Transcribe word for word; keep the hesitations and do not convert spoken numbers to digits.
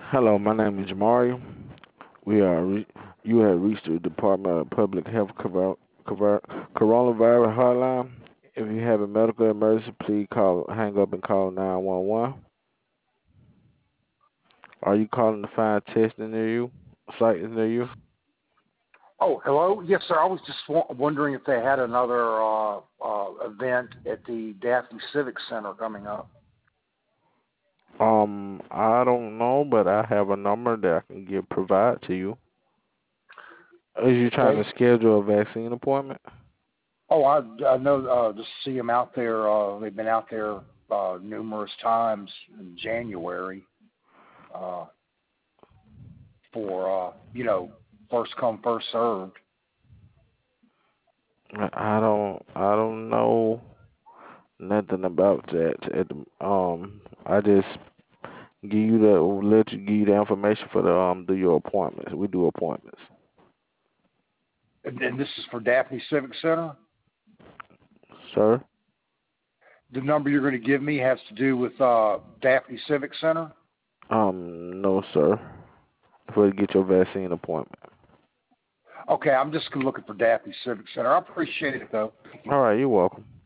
Hello, my name is Mario. We are re- you have reached the Department of Public Health cover- cover- coronavirus hotline. If you have a medical emergency, please call hang up and call nine one one. Are you calling to find testing near you? Site near you? Oh, hello. Yes, sir. I was just w- wondering if they had another uh, uh, event at the Daphne Civic Center coming up. Um, I don't know, but I have a number that I can give provide to you. Is you trying Okay. to schedule a vaccine appointment? Oh, I, I know. Uh, just see them out there. Uh, they've been out there uh, numerous times in January uh, for uh, you know first come first served. I I don't I don't know nothing about that. At the, um, I just give you the let you give you the information for the um do your appointments. We do appointments, And, and this is for Daphne Civic Center. sir. The number you're going to give me has to do with uh, Daphne Civic Center. Um, no, sir. For to get your vaccine appointment. Okay, I'm just looking for Daphne Civic Center. I appreciate it though. All right, you're welcome.